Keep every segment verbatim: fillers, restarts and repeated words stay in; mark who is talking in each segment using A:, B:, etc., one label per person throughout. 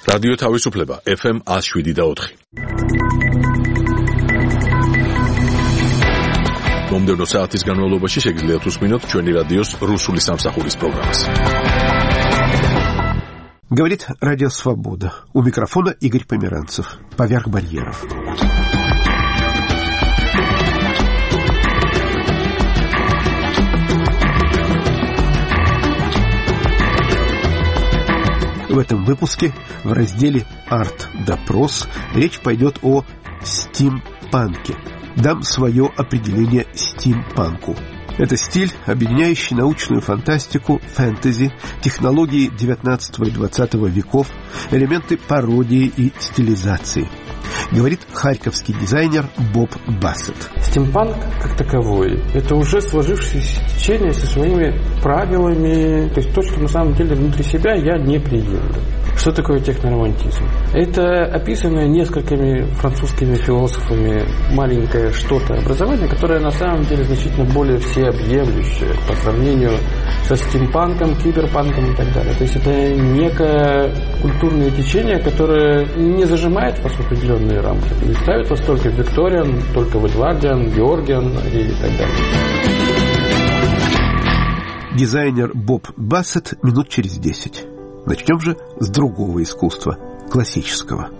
A: რადიო თავისუფლება ეფ ემ one oh seven და four. მომდევნო საათის განმავლობაში შეგიძლიათ უსმინოთ ჩვენი რადიოს რუსული სამსახურის პროგრამას.
B: Говорит Радио Свобода. У микрофона Игорь Померанцев. Поверх барьеров. В этом выпуске в разделе «Арт-допрос» речь пойдет о стимпанке. Дам свое определение стимпанку. Это стиль, объединяющий научную фантастику, фэнтези, технологии девятнадцатого и двадцатого веков, элементы пародии и стилизации. Говорит харьковский дизайнер Боб Бассет.
C: Стимпанк как таковой – это уже сложившееся течение со своими правилами, то есть то, что на самом деле внутри себя я не приемлю. Что такое техноромантизм? Это описанное несколькими французскими философами маленькое что-то образование, которое на самом деле значительно более всеобъемлющее по сравнению со стимпанком, киберпанком и так далее. То есть это некое культурное течение, которое не зажимает вас в определенные рамки, не ставит вас только в Викториан, только в Эдвардиан, Георгиан и так далее.
B: Дизайнер Боб Бассет минут через десять. Начнем же с другого искусства, классического.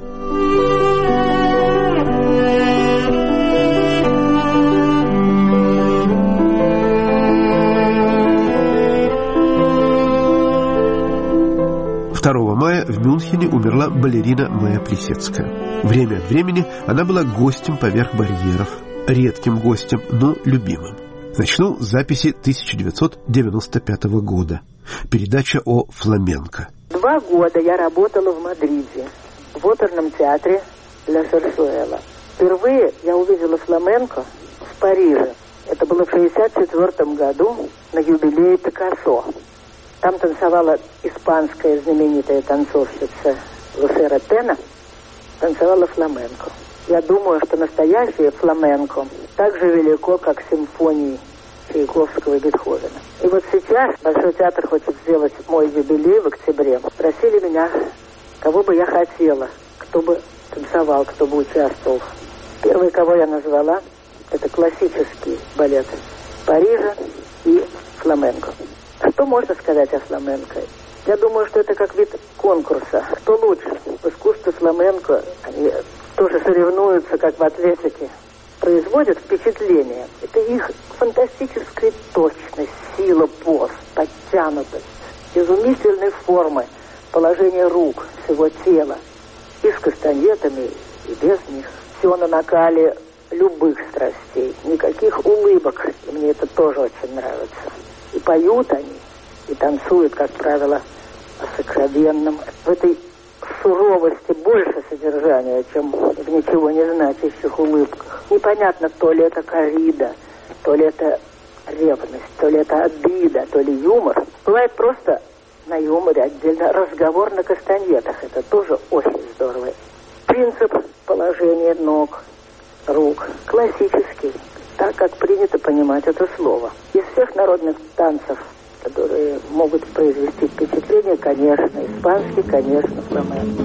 B: второго мая в Мюнхене умерла балерина Майя Плисецкая. Время от времени она была гостем поверх барьеров, редким гостем, но любимым. Начну с записи тысяча девятьсот девяносто пятого года. Передача о фламенко.
D: Два года я работала в Мадриде, в оперном театре Ля Сарсуэла. Впервые я увидела фламенко в Париже. Это было в шестьдесят четвёртом году на юбилее Пикассо. Там танцевала испанская знаменитая танцовщица Лусера Тена, танцевала фламенко. Я думаю, что настоящее фламенко так же велико, как симфонии Чайковского и Бетховена. И вот сейчас Большой театр хочет сделать мой юбилей в октябре. Спросили меня, кого бы я хотела, кто бы танцевал, кто бы участвовал. Первый, кого я назвала, это классический балет Парижа и фламенко. Что можно сказать о фламенко? Я думаю, что это как вид конкурса. Кто лучше? В искусстве фламенко они тоже соревнуются, как в атлетике. Производят впечатление. Это их фантастическая точность, сила поз, подтянутость, изумительной формы, положение рук, всего тела. И с кастаньетами, и без них. Все на накале любых страстей. Никаких улыбок. И мне это тоже очень нравится. И поют они, и танцуют, как правило, о сокровенном. В этой суровости больше содержания, чем в ничего не значащих улыбках. Непонятно, то ли это коррида, то ли это ревность, то ли это обида, то ли юмор. Бывает просто на юморе отдельно разговор на кастаньетах. Это тоже очень здорово. Принцип положения ног, рук классический, так как принято понимать это слово. Из всех народных танцев, которые могут произвести впечатление, конечно, испанский, конечно, фламенко.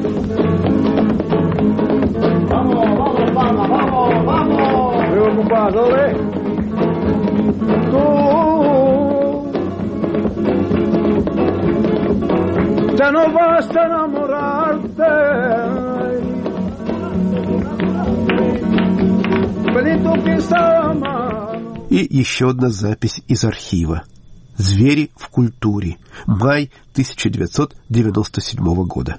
E: Vamos, vamos, vamos, vamos. Preocupado, ¿eh? Tú ya no vas a enamorarte.
B: И еще одна запись из архива. «Звери в культуре». Май тысяча девятьсот девяносто седьмого года.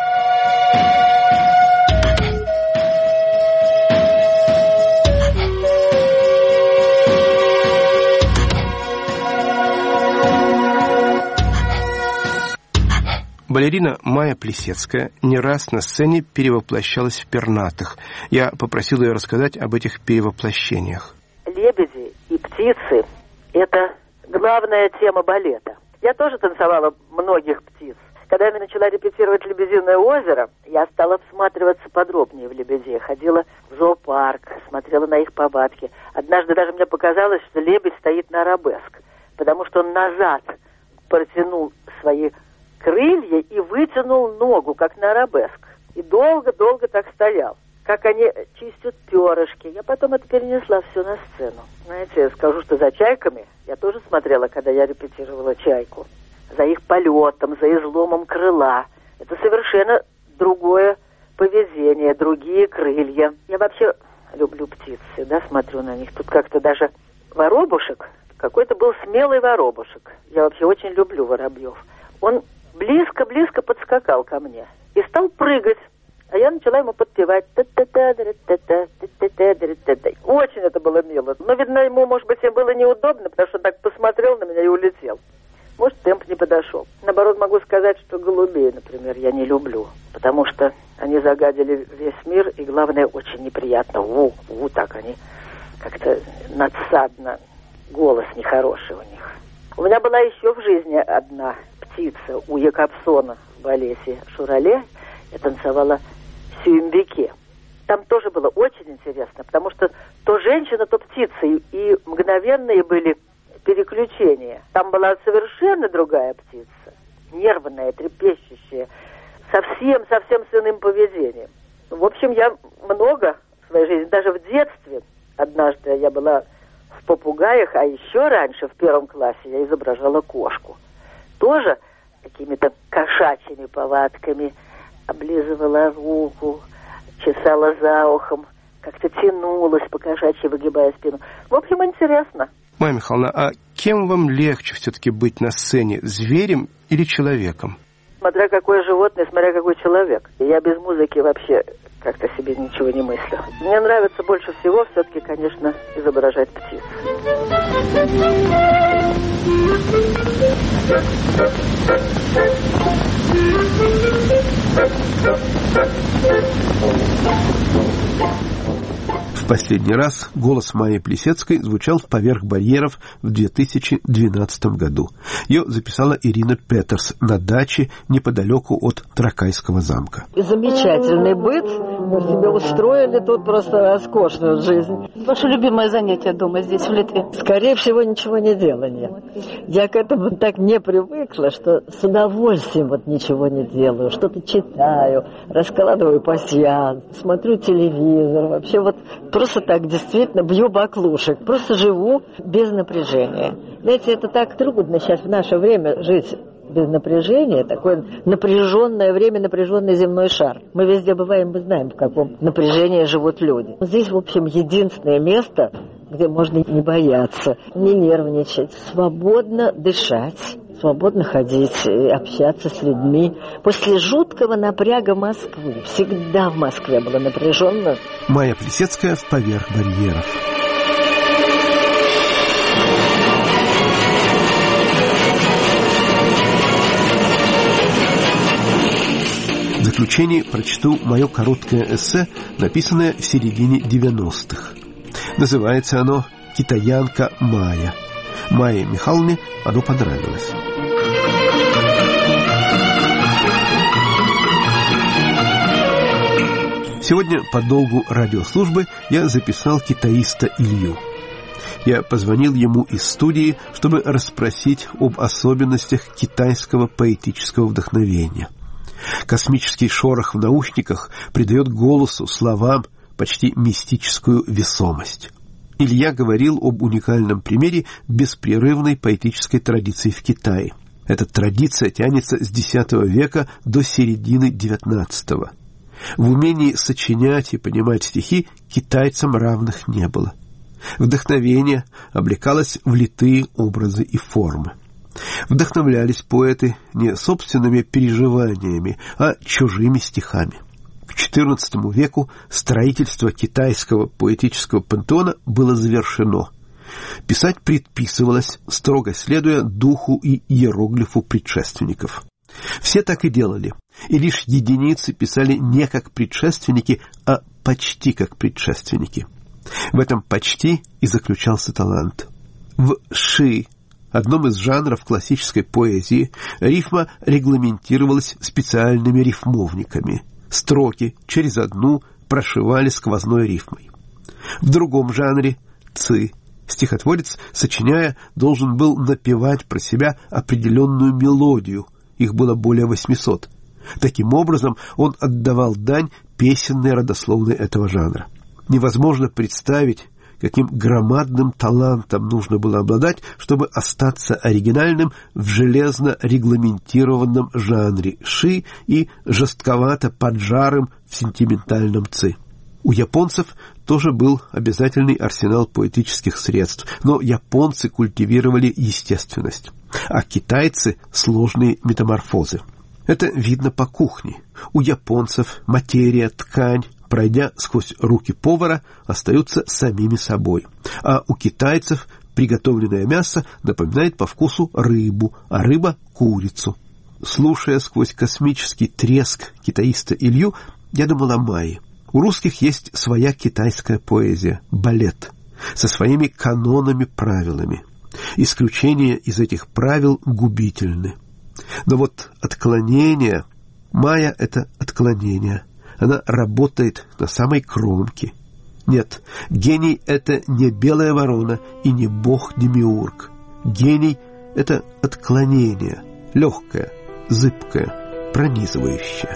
B: Балерина Майя Плисецкая не раз на сцене перевоплощалась в пернатых. Я попросил ее рассказать об этих перевоплощениях.
D: Лебеди и птицы – это главная тема балета. Я тоже танцевала многих птиц. Когда я начала репетировать «Лебединое озеро», я стала всматриваться подробнее в лебедей. Ходила в зоопарк, смотрела на их повадки. Однажды даже мне показалось, что лебедь стоит на арабеск, потому что он назад протянул свои крылья и вытянул ногу, как на арабеск. И долго-долго так стоял. Как они чистят перышки. Я потом это перенесла все на сцену. Знаете, я скажу, что за чайками я тоже смотрела, когда я репетировала «Чайку». За их полетом, за изломом крыла. Это совершенно другое поведение, другие крылья. Я вообще люблю птиц, всегда смотрю на них. Тут как-то даже воробушек, какой-то был смелый воробушек. Я вообще очень люблю воробьев. Он близко-близко подскакал ко мне и стал прыгать. А я начала ему подпевать. Очень это было мило. Но, видно, ему, может быть, им было неудобно, потому что он так посмотрел на меня и улетел. Может, темп не подошел. Наоборот, могу сказать, что голубей, например, я не люблю. Потому что они загадили весь мир, и, главное, очень неприятно. У, у, так они как-то надсадно. Голос нехороший у них. У меня была еще в жизни одна птица у Якобсона в балете «Шурале». Я танцевала в Сюембике. Там тоже было очень интересно, потому что то женщина, то птица, и, и мгновенные были переключения. Там была совершенно другая птица, нервная, трепещущая, совсем-совсем с иным поведением. В общем, я много в своей жизни, даже в детстве, однажды я была в попугаях, а еще раньше, в первом классе, я изображала кошку. Тоже какими-то кошачьими повадками, облизывала руку, чесала за ухом, как-то тянулась по-кошачьи, выгибая спину. В общем, интересно.
B: Майя Михайловна, а кем вам легче все-таки быть на сцене, зверем или человеком?
D: Смотря какое животное, смотря какой человек. Я без музыки вообще как-то себе ничего не мыслю. Мне нравится больше всего все-таки, конечно, изображать птиц.
B: В последний раз голос Майи Плисецкой звучал в «Поверх барьеров» в две тысячи двенадцатом году. Ее записала Ирина Петерс на даче неподалеку от Тракайского замка.
F: Замечательный быт. Мы себе устроили тут просто роскошную жизнь.
G: Ваше любимое занятие дома здесь, в Литве?
F: Скорее всего, ничего не делание. Я к этому так не привыкла, что с удовольствием вот ничего не делаю. Что-то читаю, раскладываю пасьянс, смотрю телевизор. Вообще вот просто так действительно бью баклушек. Просто живу без напряжения. Знаете, это так трудно сейчас в наше время жить без напряжения. Такое напряженное время, напряженный земной шар. Мы везде бываем, мы знаем, в каком напряжении живут люди. Здесь, в общем, единственное место, где можно не бояться, не нервничать, свободно дышать, свободно ходить, общаться с людьми. После жуткого напряга Москвы, всегда в Москве было напряженно.
B: Майя Плисецкая в «Поверх барьеров». В заключение прочту мое короткое эссе, написанное в середине девяностых. Называется оно «Китаянка Майя». Майе Михайловне оно понравилось. Сегодня по долгу радиослужбы я записал китаиста Илью. Я позвонил ему из студии, чтобы расспросить об особенностях китайского поэтического вдохновения. Космический шорох в наушниках придает голосу, словам почти мистическую весомость. Илья говорил об уникальном примере беспрерывной поэтической традиции в Китае. Эта традиция тянется с десятого века до середины девятнадцатого. В умении сочинять и понимать стихи китайцам равных не было. Вдохновение облекалось в литые образы и формы. Вдохновлялись поэты не собственными переживаниями, а чужими стихами. К четырнадцатому веку строительство китайского поэтического пантеона было завершено. Писать предписывалось, строго следуя духу и иероглифу предшественников. Все так и делали, и лишь единицы писали не как предшественники, а почти как предшественники. В этом почти и заключался талант. В ши, одном из жанров классической поэзии, рифма регламентировалась специальными рифмовниками. Строки через одну прошивали сквозной рифмой. В другом жанре, ци, стихотворец, сочиняя, должен был напевать про себя определенную мелодию их было более восьмисот. Таким образом, он отдавал дань песенной родословной этого жанра. Невозможно представить, каким громадным талантом нужно было обладать, чтобы остаться оригинальным в железно регламентированном жанре ши и жестковато поджарым в сентиментальном ци. У японцев тоже был обязательный арсенал поэтических средств, но японцы культивировали естественность, а китайцы – сложные метаморфозы. Это видно по кухне. У японцев материя, ткань, пройдя сквозь руки повара, остаются самими собой. А у китайцев приготовленное мясо напоминает по вкусу рыбу, а рыба – курицу. Слушая сквозь космический треск китаиста Илью, я думал о Майе. У русских есть своя китайская поэзия – балет, со своими канонами-правилами. Исключения из этих правил губительны. Но вот отклонение, Майя – это отклонение. Она работает на самой кромке. Нет, гений – это не белая ворона и не бог-демиург. Гений – это отклонение, легкое, зыбкое, пронизывающее.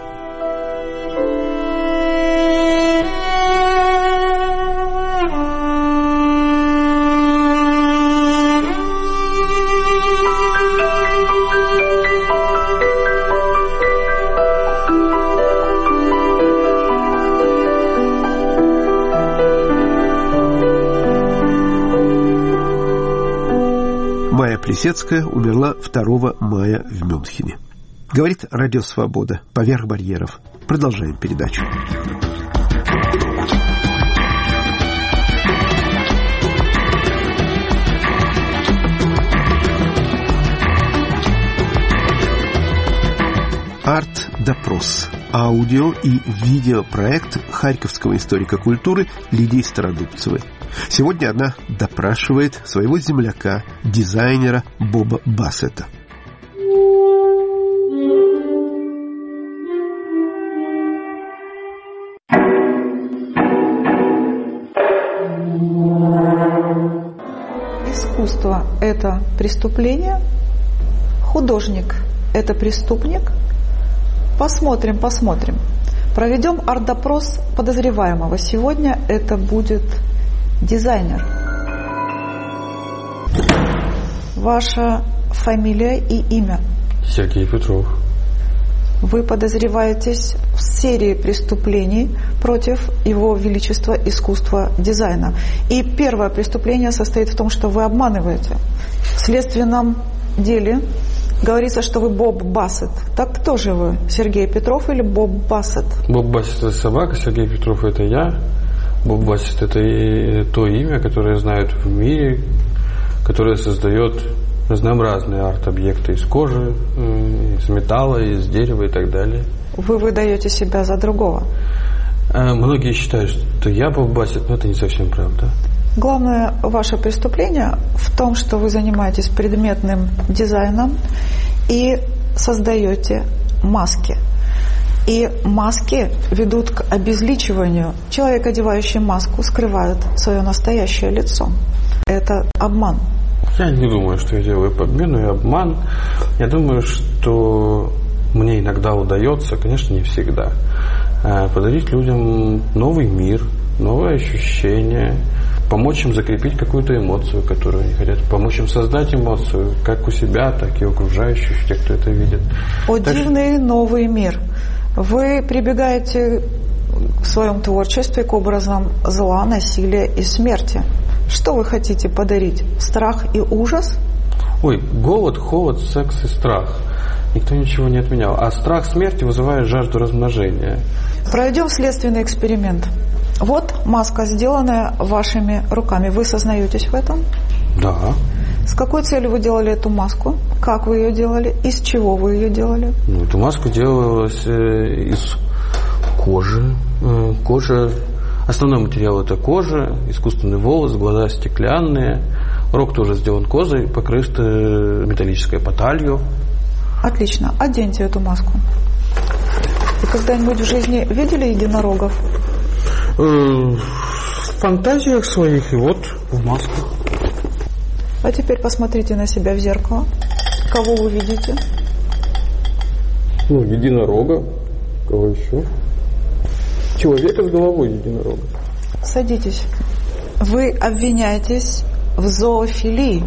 B: Майя Плисецкая умерла второго мая в Мюнхене. Говорит Радио Свобода. Поверх барьеров. Продолжаем передачу. Арт-допрос. Аудио- и видеопроект харьковского историка культуры Лидии Стародубцевой. Сегодня она допрашивает своего земляка, дизайнера Боба Бассета.
H: Искусство – это преступление, художник – это преступник. Посмотрим, посмотрим. Проведем арт-допрос подозреваемого. Сегодня это будет дизайнер. Ваша фамилия и имя?
C: Сергей Петров.
H: Вы подозреваетесь в серии преступлений против Его Величества искусства дизайна. И первое преступление состоит в том, что вы обманываете. В следственном деле говорится, что вы Боб Бассет. Так кто же вы? Сергей Петров или Боб Бассет?
C: Боб Бассет – это собака, Сергей Петров – это я. Боб Бассет – это и то имя, которое знают в мире, которое создает разнообразные арт-объекты из кожи, из металла, из дерева и так далее.
H: Вы выдаете себя за другого?
C: Многие считают, что я Боб Бассет, но это не совсем правда.
H: Главное ваше преступление в том, что вы занимаетесь предметным дизайном и создаете маски. И маски ведут к обезличиванию. Человек, одевающий маску, скрывает свое настоящее лицо. Это обман.
C: Я не думаю, что я делаю подмену и обман. Я думаю, что мне иногда удается, конечно, не всегда, подарить людям новый мир, новые ощущения, помочь им закрепить какую-то эмоцию, которую они хотят, помочь им создать эмоцию, как у себя, так и у окружающих, тех, кто это видит.
H: О,
C: так
H: дивный что... новый мир. Вы прибегаете в своем творчестве к образам зла, насилия и смерти. Что вы хотите подарить? Страх и ужас?
C: Ой, голод, холод, секс и страх. Никто ничего не отменял. А страх смерти вызывает жажду размножения.
H: Проведем следственный эксперимент. Вот маска, сделанная вашими руками. Вы сознаетесь в этом?
C: Да.
H: С какой целью вы делали эту маску? Как вы ее делали? Из чего вы ее делали?
C: Ну, эту маску делалась из кожи. Кожа. Основной материал – это кожа, искусственный волос, глаза стеклянные. Рог тоже сделан кожей, покрыт металлической поталью.
H: Отлично. Оденьте эту маску. Вы когда-нибудь в жизни видели единорогов?
C: В фантазиях своих и вот в масках.
H: А теперь посмотрите на себя в зеркало. Кого вы видите?
C: Ну, единорога. Кого еще? Человека с головой единорога.
H: Садитесь. Вы обвиняетесь в зоофилии.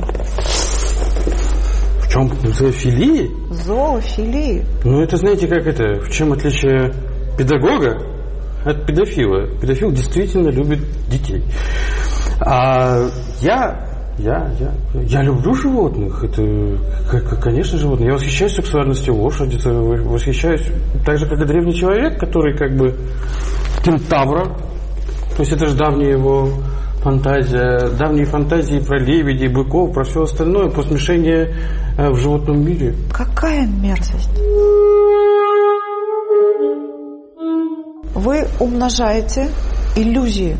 C: В чем? В зоофилии?
H: Зоофилии.
C: Ну, это, знаете, как это? В чем отличие педагога от педофила? Педофил действительно любит детей. А я... Я, я, я люблю животных. Это, конечно, животные. Я восхищаюсь сексуальностью лошади, восхищаюсь так же, как и древний человек, который как бы кентавра. То есть это же давняя его фантазия, давние фантазии про лебедей, быков, про все остальное, про смешение в животном мире.
H: Какая мерзость! Вы умножаете иллюзии.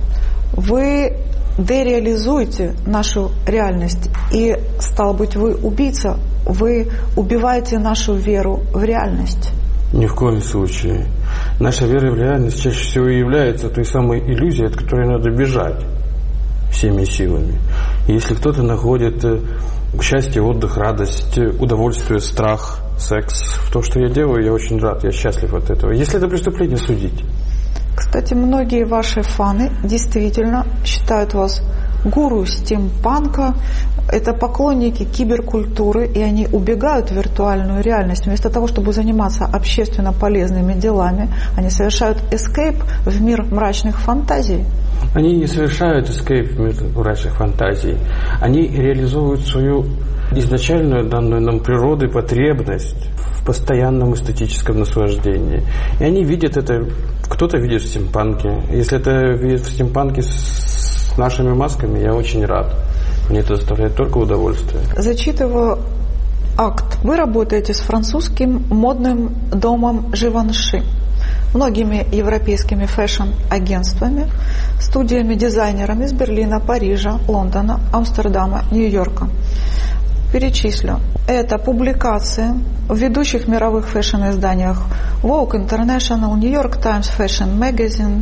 H: Вы дереализуете нашу реальность. И, стало быть, вы убийца. Вы убиваете нашу веру в реальность.
C: Ни в коем случае. Наша вера в реальность чаще всего и является той самой иллюзией, от которой надо бежать всеми силами. И если кто-то находит счастье, отдых, радость, удовольствие, страх, секс в том, что я делаю, я очень рад, я счастлив от этого. Если это преступление, судить.
H: Кстати, многие ваши фаны действительно считают вас гуру стимпанка. Это поклонники киберкультуры, и они убегают в виртуальную реальность. Вместо того, чтобы заниматься общественно полезными делами, они совершают эскейп в мир мрачных фантазий.
C: Они не совершают эскейп в мир мрачных фантазий. Они реализуют свою изначальную данную нам природой потребность в постоянном эстетическом наслаждении. И они видят это, кто-то видит в стимпанке. Если это видит в стимпанке с нашими масками, я очень рад. Мне это доставляет только удовольствие.
H: Зачитываю акт. Вы работаете с французским модным домом Живанши, многими европейскими фэшн-агентствами, студиями-дизайнерами из Берлина, Парижа, Лондона, Амстердама, Нью-Йорка. Перечислю. Это публикации в ведущих мировых фэшн-изданиях Vogue International, New York Times Fashion Magazine,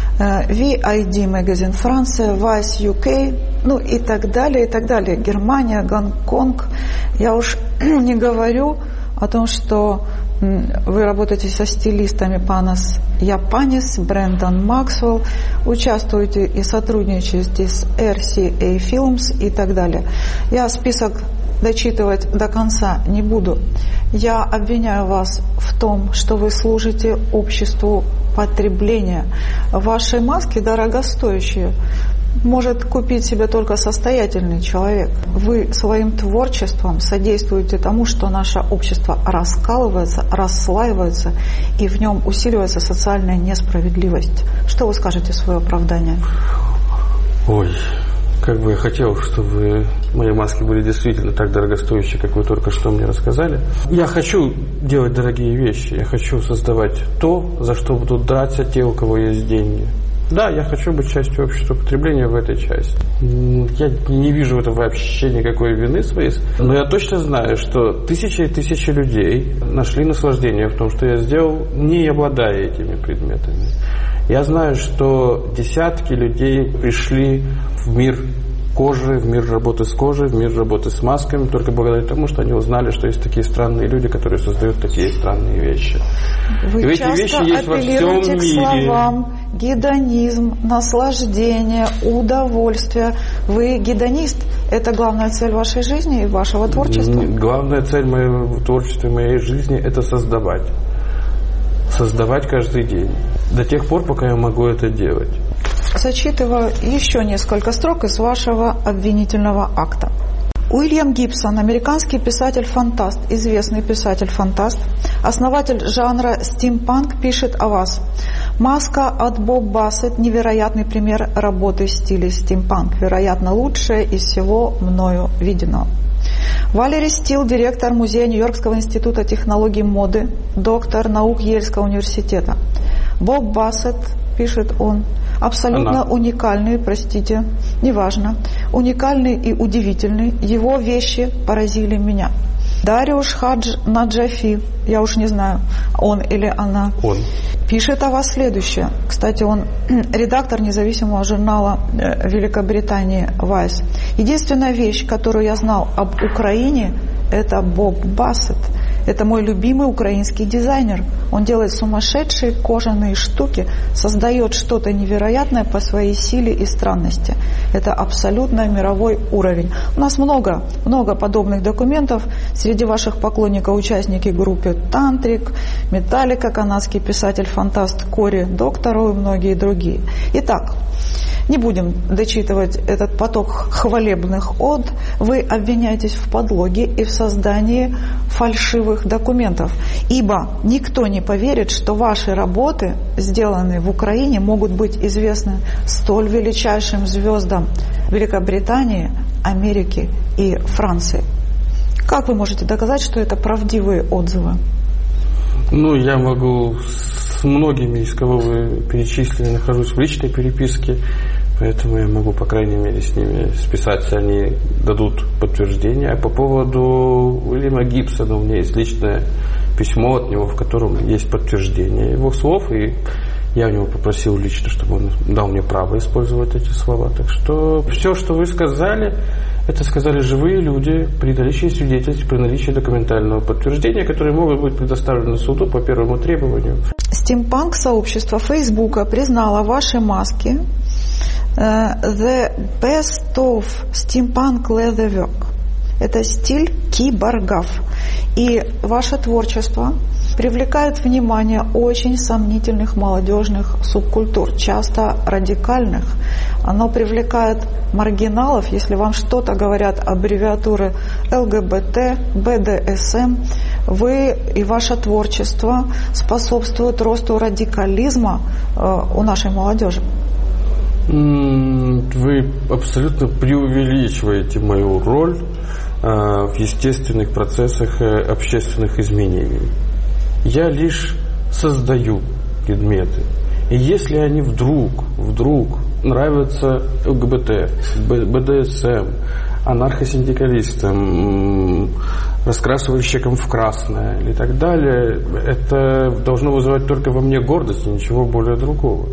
H: ви ай ди Magazine Франция, Vice ю кей, ну и так далее, и так далее. Германия, Гонконг. Я уж не говорю о том, что вы работаете со стилистами Панас Япанис, Брэндон Максвелл, участвуете и сотрудничаете с эр си эй Films и так далее. Я список дочитывать до конца не буду. Я обвиняю вас в том, что вы служите обществу потребления. Ваши маски дорогостоящие. Может купить себе только состоятельный человек. Вы своим творчеством содействуете тому, что наше общество раскалывается, расслаивается, и в нем усиливается социальная несправедливость. Что вы скажете в свое оправдание?
C: Ой, как бы я хотел, чтобы мои маски были действительно так дорогостоящие, как вы только что мне рассказали. Я хочу делать дорогие вещи. Я хочу создавать то, за что будут драться те, у кого есть деньги. Да, я хочу быть частью общества потребления в этой части. Я не вижу в этом вообще никакой вины своей. Но я точно знаю, что тысячи и тысячи людей нашли наслаждение в том, что я сделал, не обладая этими предметами. Я знаю, что десятки людей пришли в мир кожи, в мир работы с кожей, в мир работы с масками, только благодаря тому, что они узнали, что есть такие странные люди, которые создают такие странные вещи.
H: Вы
C: и
H: часто
C: эти вещи есть во всем
H: апеллируете к
C: мире.
H: Словам гедонизм, наслаждение, удовольствие. Вы гедонист. Это главная цель вашей жизни и вашего творчества?
C: Главная цель моего творчества и моей жизни – это создавать. Создавать каждый день. До тех пор, пока я могу это делать.
H: Зачитываю еще несколько строк из вашего обвинительного акта. Уильям Гибсон, американский писатель-фантаст, известный писатель-фантаст, основатель жанра стимпанк, пишет о вас. Маска от Боб Бассет – невероятный пример работы в стиле стимпанк, вероятно, лучшее из всего мною виденного. Валери Стил, директор музея Нью-Йоркского института технологий моды, доктор наук Йельского университета. Боб Бассет, пишет он, абсолютно Она. уникальный, простите, неважно, уникальный и удивительный. Его вещи поразили меня. Дариуш Хадж Наджафи, я уж не знаю, он или она,
C: он.
H: пишет о вас следующее. Кстати, он редактор независимого журнала Великобритании Vice. Единственная вещь, которую я знал об Украине, это Боб Бассет. Это мой любимый украинский дизайнер. Он делает сумасшедшие кожаные штуки, создает что-то невероятное по своей силе и странности. Это абсолютно мировой уровень. У нас много, много подобных документов. Среди ваших поклонников участники группы Тантрик, Металлика, канадский писатель-фантаст Кори Доктору и многие другие. Итак, не будем дочитывать этот поток хвалебных од. Вы обвиняетесь в подлоге и в создании фальшивых документов. Ибо никто не поверит, что ваши работы, сделанные в Украине, могут быть известны столь величайшим звездам Великобритании, Америки и Франции. Как вы можете доказать, что это правдивые отзывы?
C: Ну, я могу с многими, из кого вы перечислили, нахожусь в личной переписке, поэтому я могу, по крайней мере, с ними списаться, они дадут подтверждение. А по поводу Уильяма Гибсона у меня есть личное письмо от него, в котором есть подтверждение его слов, и я у него попросил лично, чтобы он дал мне право использовать эти слова. Так что все, что вы сказали, это сказали живые люди при наличии свидетельств, при наличии документального подтверждения, которое могут быть предоставлены суду по первому требованию.
H: Стимпанк-сообщество Фейсбука признало ваши маски uh, the best of steampunk leatherwork. Это стиль киборгов. И ваше творчество привлекает внимание очень сомнительных молодежных субкультур, часто радикальных. Оно привлекает маргиналов, если вам что-то говорят аббревиатуры эл гэ бэ тэ, бэ дэ эс эм. Вы и ваше творчество способствуют росту радикализма э, у нашей молодежи.
C: Вы абсолютно преувеличиваете мою роль э, в естественных процессах э, общественных изменений. Я лишь создаю предметы. И если они вдруг, вдруг нравятся эл гэ бэ тэ, бэ дэ эс эм, анархосиндикалистам, раскрасывальщикам в красное и так далее, это должно вызывать только во мне гордость и ничего более другого.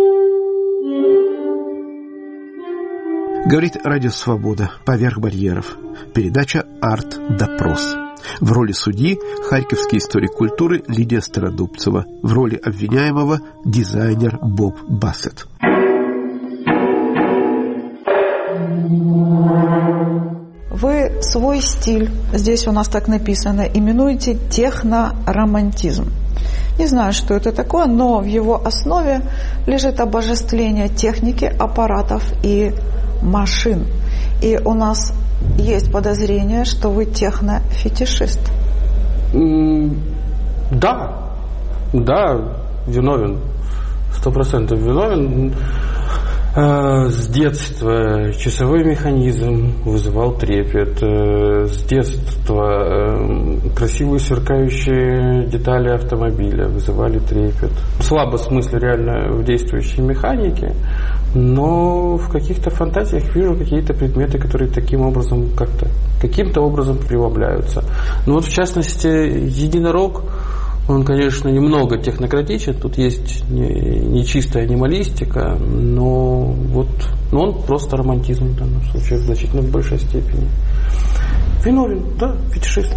B: Говорит Радио Свобода. Поверх барьеров. Передача «Арт-допрос». В роли судьи харьковский историк культуры Лидия Стародубцева. В роли обвиняемого дизайнер Боб Бассет.
H: Вы свой стиль, здесь у нас так написано, именуете техноромантизм. Не знаю, что это такое, но в его основе лежит обожествление техники, аппаратов и машин. И у нас есть подозрение, что вы технофетишист.
C: Да, да, виновен, сто процентов виновен. С детства часовой механизм вызывал трепет. С детства красивые сверкающие детали автомобиля вызывали трепет. Слабо смысл реально в действующей механике, но в каких-то фантазиях вижу какие-то предметы, которые таким образом как-то, каким-то образом преломляются. Ну вот в частности единорог, он, конечно, немного технократичен, тут есть не, не чистая анималистика, но вот, но он просто романтизм в данном случае в значительно большей степени. Виновен, да, фетишист.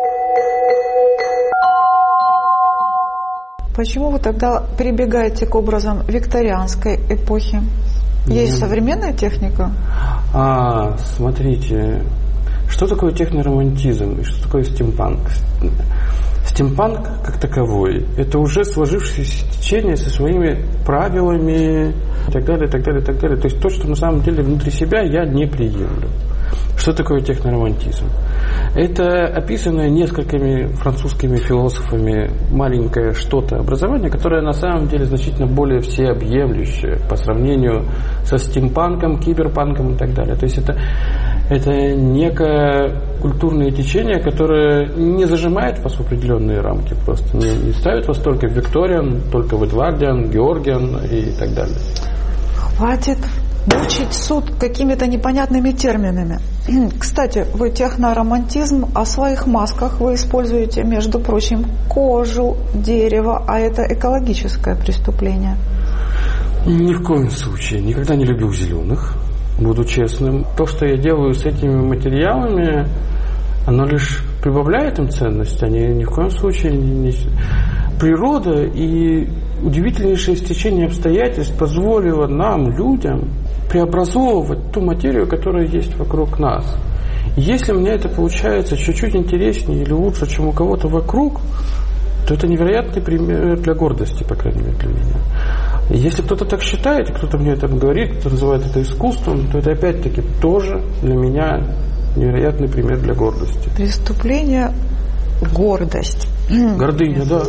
H: Почему вы тогда прибегаете к образам викторианской эпохи? Есть mm. современная техника?
C: А, смотрите, что такое техноромантизм и что такое стимпанк? Стимпанк как таковой – это уже сложившееся течение со своими правилами и так далее, и так далее, и так далее. То есть то, что на самом деле внутри себя я не приемлю. Что такое техноромантизм? Это описанное несколькими французскими философами маленькое что-то образование, которое на самом деле значительно более всеобъемлющее по сравнению со стимпанком, киберпанком и так далее. То есть это, это некое культурное течение, которое не зажимает вас в определенные рамки, просто не, не ставит вас только в Викториан, только в Эдвардиан, Георгиан и так далее.
H: Хватит мучить суд какими-то непонятными терминами. Кстати, вы техноромантизм, о своих масках вы используете, между прочим, кожу, дерево, а это экологическое преступление.
C: Ни в коем случае. Никогда не любил зеленых, буду честным. То, что я делаю с этими материалами, оно лишь прибавляет им ценность, они ни в коем случае не... Природа и удивительнейшее стечение обстоятельств позволило нам, людям, преобразовывать ту материю, которая есть вокруг нас. И если у меня это получается чуть-чуть интереснее или лучше, чем у кого-то вокруг, то это невероятный пример для гордости, по крайней мере, для меня. И если кто-то так считает, и кто-то мне это говорит, кто называет это искусством, то это опять-таки тоже для меня невероятный пример для гордости.
H: Преступление – гордость.
C: Гордыня, да.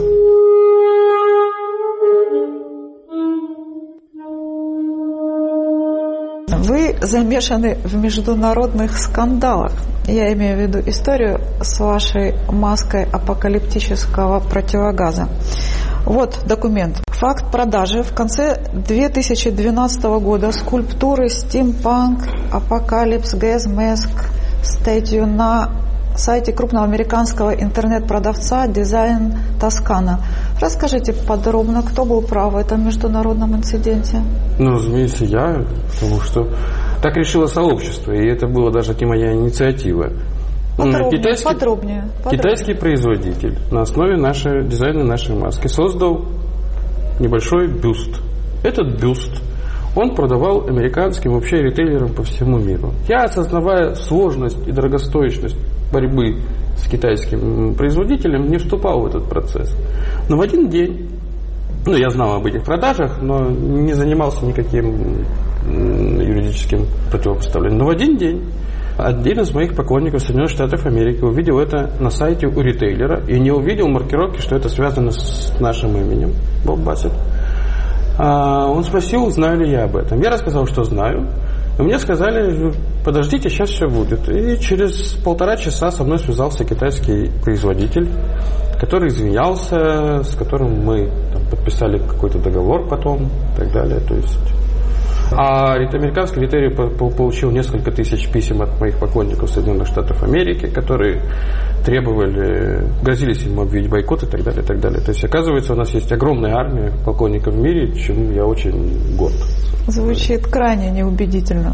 H: Вы замешаны в международных скандалах. Я имею в виду историю с вашей маской апокалиптического противогаза. Вот документ. Факт продажи в конце две тысячи двенадцатого года скульптуры Steampunk Apocalypse Gas Mask Statue на сайте крупного американского интернет-продавца Design Toscana. Расскажите подробно, кто был прав в этом международном инциденте?
C: Ну, разумеется, я, потому что так решило сообщество, и это была даже не моя инициатива.
H: Подробнее,
C: китайский,
H: подробнее, подробнее.
C: Китайский производитель на основе нашей, дизайна нашей маски создал небольшой бюст. Этот бюст он продавал американским вообще ритейлерам по всему миру. Я, осознавая сложность и дорогостоящность борьбы с китайским производителем, не вступал в этот процесс. Но в один день, ну, я знал об этих продажах, но не занимался никаким юридическим противопоставлением. Но в один день один из моих поклонников Соединенных Штатов Америки увидел это на сайте у ритейлера и не увидел маркировки, что это связано с нашим именем, Боб Бассет. Он спросил, знаю ли я об этом. Я рассказал, что знаю. И мне сказали, подождите, сейчас все будет. И через полтора часа со мной связался китайский производитель, который извинялся, с которым мы там, подписали какой-то договор потом и так далее. То есть... А американский ритейлер получил несколько тысяч писем от моих поклонников Соединенных Штатов Америки, которые требовали, грозились ему объявить бойкот и так далее, и так далее. То есть, оказывается, у нас есть огромная армия поклонников в мире, чему я очень горд.
H: Звучит крайне неубедительно.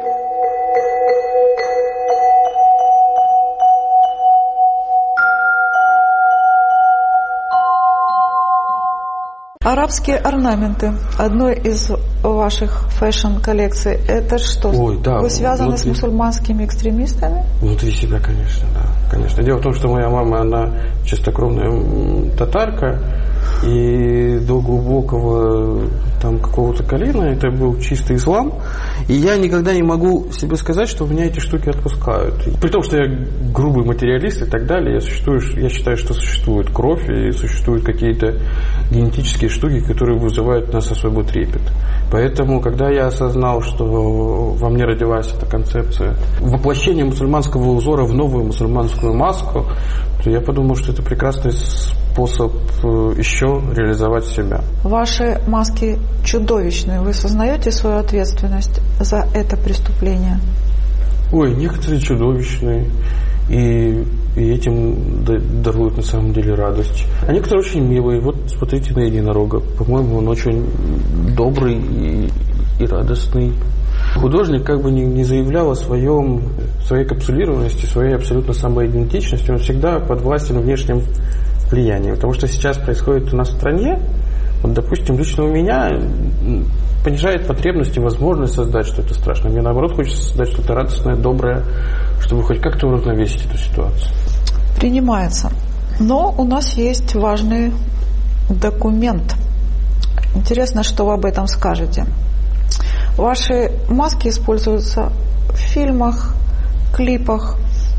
H: Арабские орнаменты одной из ваших фэшн-коллекций. Это что?
C: Ой, да,
H: вы связаны внутри... с мусульманскими экстремистами?
C: Внутри себя, конечно, да. Конечно. Дело в том, что моя мама, она чистокровная татарка, и до глубокого там какого-то колена это был чистый ислам. И я никогда не могу себе сказать, что меня эти штуки отпускают. При том, что я грубый материалист и так далее, я, существую, я считаю, что существует кровь и существуют какие-то генетические штуки, которые вызывают у нас особый трепет. Поэтому, когда я осознал, что во мне родилась эта концепция воплощения мусульманского узора в новую мусульманскую маску, то я подумал, что это прекрасный способ еще реализовать себя.
H: Ваши маски чудовищные. Вы сознаете свою ответственность за это преступление?
C: Ой, некоторые чудовищные. И, и этим даруют на самом деле радость. А некоторые очень милые. Вот смотрите на единорога. По-моему, он очень добрый и, и радостный. Художник как бы не, не заявлял о своем, своей капсулированности, своей абсолютно самоидентичности. Он всегда подвластен внешним влиянием. Потому что сейчас происходит у нас в стране, вот, допустим, лично у меня понижает потребность и возможность создать что-то страшное. Мне, наоборот, хочется создать что-то радостное, доброе, чтобы хоть как-то уравновесить эту ситуацию.
H: Принимается. Но у нас есть важный документ. Интересно, что вы об этом скажете. Ваши маски используются в фильмах, клипах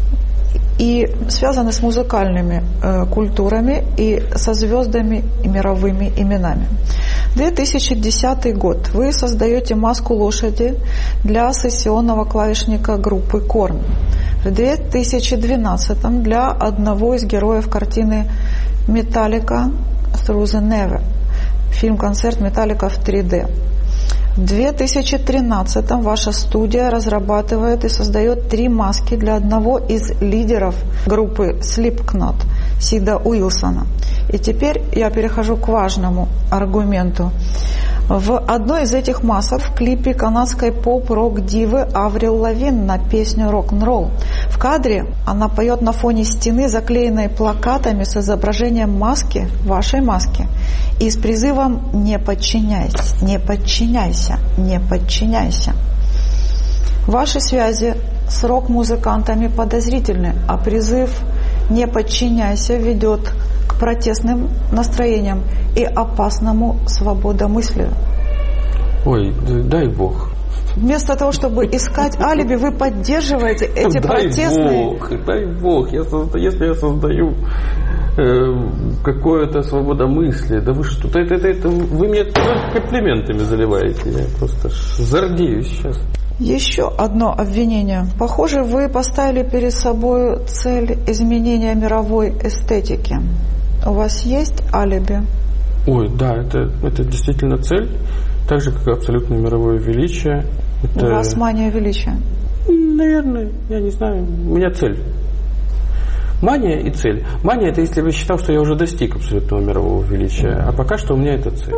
H: и связаны с музыкальными э, культурами и со звездами и мировыми именами. две тысячи десятый год. Вы создаете маску лошади для сессионного клавишника группы Корн. В две тысячи двенадцатом для одного из героев картины Metallica Through the Never. Фильм-концерт Metallica в три дэ. В две тысячи тринадцатом ваша студия разрабатывает и создает три маски для одного из лидеров группы Slipknot, Сида Уилсона. И теперь я перехожу к важному аргументу. В одной из этих масок в клипе канадской поп-рок-дивы Аврил Лавин на песню «Рок-н-ролл». В кадре она поет на фоне стены, заклеенной плакатами с изображением маски, вашей маски, и с призывом «Не подчиняйся, не подчиняйся, не подчиняйся». Ваши связи с рок-музыкантами подозрительны, а призыв «Не подчиняйся» ведет к протестным настроениям и опасному свободомыслию.
C: Ой, дай Бог.
H: Вместо того, чтобы искать алиби, вы поддерживаете эти
C: дай
H: протестные...
C: Бог, дай Бог, я созда... если я создаю э, какое-то свободомыслие, да вы что, это, это, это, вы мне комплиментами заливаете, я просто зардеюсь сейчас.
H: Еще одно обвинение. Похоже, вы поставили перед собой цель изменения мировой эстетики. У вас есть алиби?
C: Ой, да, это, это действительно цель, так же, как и абсолютное мировое величие. Это...
H: У вас мания величия?
C: Наверное, я не знаю. У меня цель. Мания и цель. Мания — это если бы я считал, что я уже достиг абсолютного мирового величия, а пока что у меня это цель.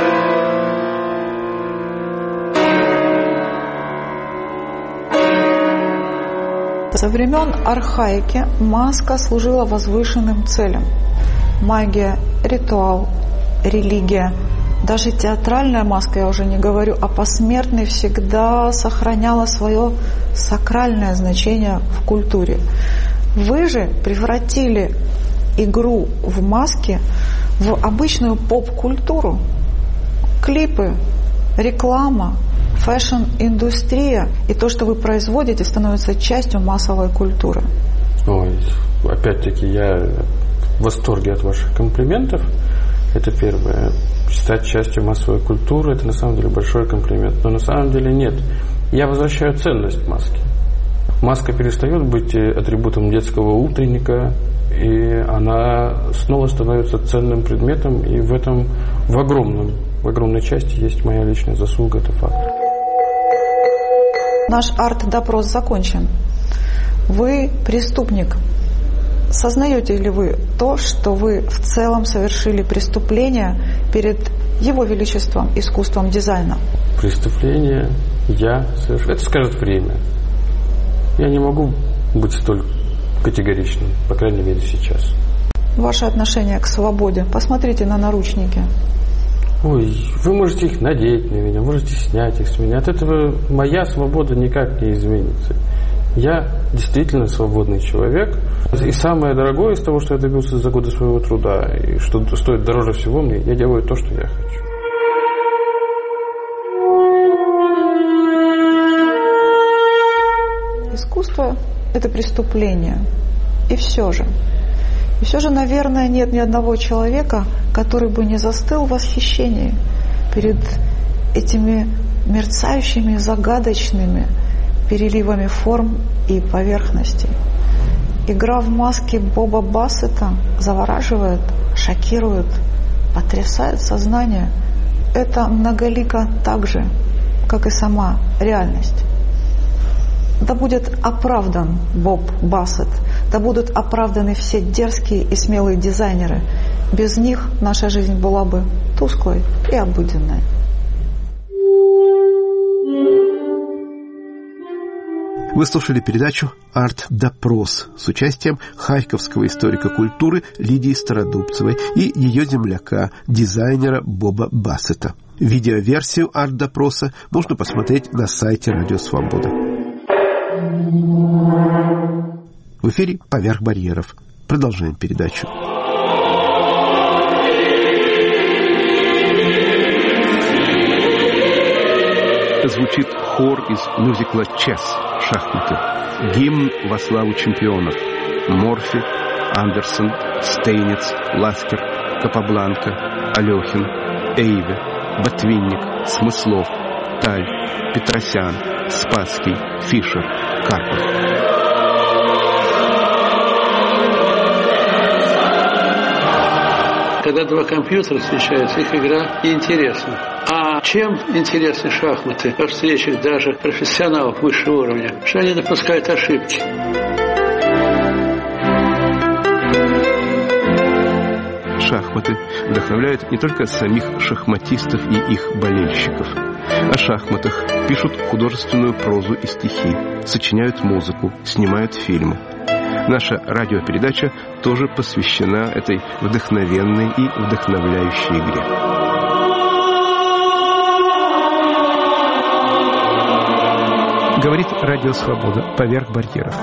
H: Со времен архаики маска служила возвышенным целям. Магия, ритуал, религия, даже театральная маска, я уже не говорю, а посмертный всегда сохраняла свое сакральное значение в культуре. Вы же превратили игру в маски в обычную поп-культуру. Клипы, реклама, фэшн-индустрия и то, что вы производите, становится частью массовой культуры.
C: Ой, опять-таки, я в восторге от ваших комплиментов. Это первое. Стать частью массовой культуры — это на самом деле большой комплимент. Но на самом деле нет. Я возвращаю ценность маски. Маска перестает быть атрибутом детского утренника, и она снова становится ценным предметом, и в этом в огромном, в огромной части есть моя личная заслуга, это факт.
H: Наш арт-допрос закончен. Вы преступник. Сознаете ли вы то, что вы в целом совершили преступление перед Его Величеством, искусством дизайна?
C: Преступление я совершил. Это скажет время. Я не могу быть столь категоричным, по крайней мере, сейчас.
H: Ваше отношение к свободе. Посмотрите на наручники.
C: Ой, вы можете их надеть на меня, можете снять их с меня. От этого моя свобода никак не изменится. Я действительно свободный человек. И самое дорогое из того, что я добился за годы своего труда, и что стоит дороже всего мне, я делаю то, что я хочу.
H: Искусство – это преступление. И все же. И все же, наверное, нет ни одного человека, который бы не застыл в восхищении перед этими мерцающими, загадочными переливами форм и поверхностей. Игра в маске Боба Бассета завораживает, шокирует, потрясает сознание. Это многолико так же, как и сама реальность. Да будет оправдан Боб Бассет, да будут оправданы все дерзкие и смелые дизайнеры. Без них наша жизнь была бы тусклой и обыденной.
B: Вы слушали передачу «Арт-допрос» с участием харьковского историка культуры Лидии Стародубцевой и ее земляка, дизайнера Боба Бассета. Видеоверсию «Арт-допроса» можно посмотреть на сайте «Радио Свобода». В эфире «Поверх барьеров». Продолжаем передачу. Звучит хор из мюзикла «Чес» «Шахматы». Гимн во славу чемпионов. Морфи, Андерсон, Стейниц, Ласкер, Капабланка, Алехин, Эйве, Ботвинник, Смыслов, Таль, Петросян, Спасский, Фишер, Карпов.
I: Когда два компьютера встречаются, их игра неинтересна. А чем интересны шахматы во встречах даже профессионалов высшего уровня? Что они допускают ошибки.
B: Шахматы. шахматы вдохновляют не только самих шахматистов и их болельщиков. О шахматах пишут художественную прозу и стихи, сочиняют музыку, снимают фильмы. Наша радиопередача тоже посвящена этой вдохновенной и вдохновляющей игре. Говорит Радио Свобода поверх барьеров.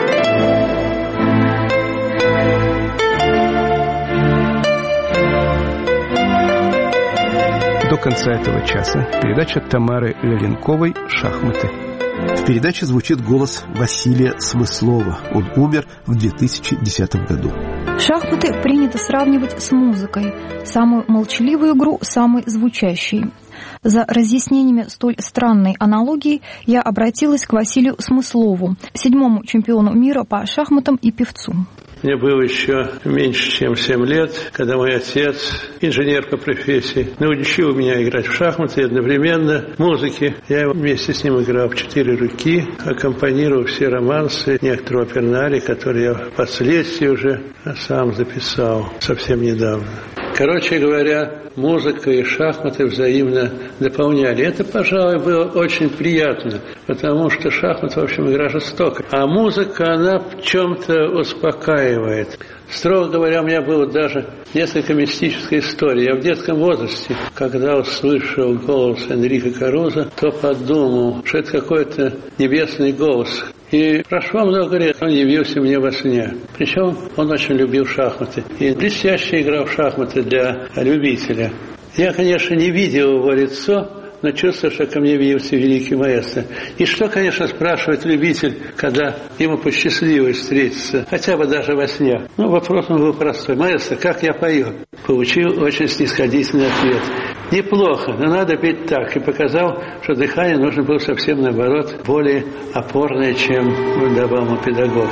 B: До конца этого часа передача Тамары Левенковой «Шахматы». В передаче звучит голос Василия Смыслова. Он умер в две тысячи десятом году.
J: Шахматы принято сравнивать с музыкой. Самую молчаливую игру, самой звучащей. За разъяснениями столь странной аналогии я обратилась к Василию Смыслову, седьмому чемпиону мира по шахматам и певцу.
I: Мне было еще меньше, чем семь лет, когда мой отец, инженер по профессии, научил меня играть в шахматы и одновременно музыки. Я вместе с ним играл в четыре руки, аккомпанировал все романсы, некоторые оперные арии, которые я впоследствии уже сам записал совсем недавно. Короче говоря, музыка и шахматы взаимно дополняли. Это, пожалуй, было очень приятно, потому что шахматы, в общем, игра жестокая. А музыка, она в чем-то успокаивает. Строго говоря, у меня было даже несколько мистической истории. Я в детском возрасте, когда услышал голос Энрико Карузо, то подумал, что это какой-то небесный голос. И прошло много лет, он явился мне во сне. Причем он очень любил шахматы. И блестяще играл в шахматы для любителя. Я, конечно, не видел его лицо, но чувствую, что ко мне явился великий маэстро. И что, конечно, спрашивает любитель, когда ему посчастливилось встретиться, хотя бы даже во сне? Ну, вопрос он был простой. Маэстро, как я пою? Получил очень снисходительный ответ. Неплохо, но надо петь так. И показал, что дыхание нужно было совсем наоборот, более опорное, чем давал ему педагог.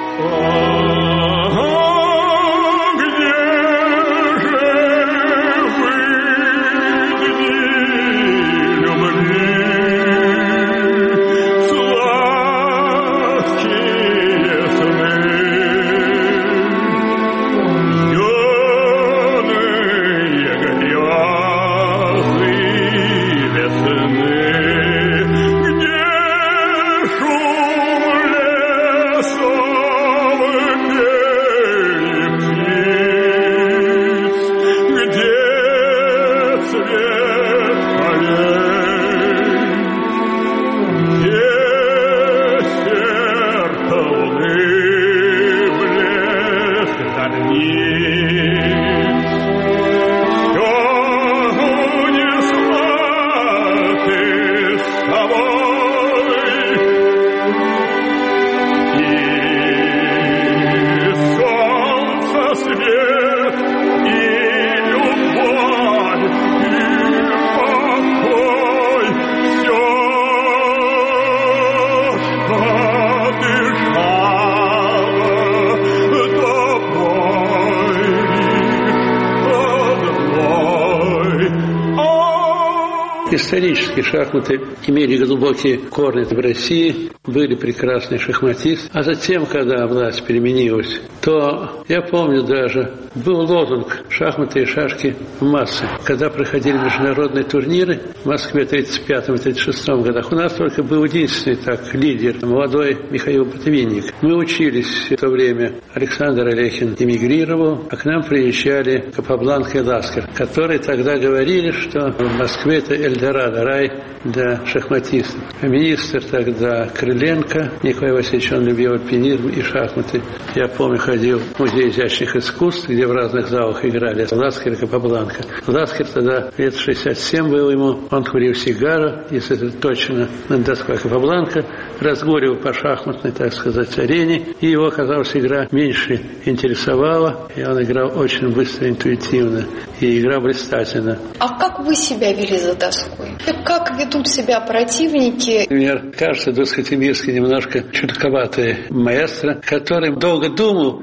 I: Исторически шахматы имели глубокие корни в России, были прекрасные шахматисты. А затем, когда власть переменилась, то, я помню даже, был лозунг «Шахматы и шашки в массы». Когда проходили международные турниры в Москве в тридцать пятом — тридцать шестом годах, у нас только был единственный так лидер, молодой Михаил Ботвинник. Мы учились в то время, Александр Алехин эмигрировал, а к нам приезжали Капабланка и Ласкер, которые тогда говорили, что в Москве это Эльдорадо, рай для шахматистов. А министр тогда Крыленко, Николай Васильевич, он любил альпинизм и шахматы. Я помню, ходил в музей изящных искусств, где в разных залах играли Ласкер и Капабланка. Ласкер тогда лет шестьдесят семь был ему, он курил сигару, если это точно, над доской. Капабланка разгуливал по шахматной, так сказать, арене, и его, оказалось, игра меньше интересовала, и он играл очень быстро, интуитивно. и игра блистательна.
K: А как вы себя вели за доской? Как ведут себя противники?
I: Например, кажется, двадцатимирский немножко чудаковатый маэстро, который долго думал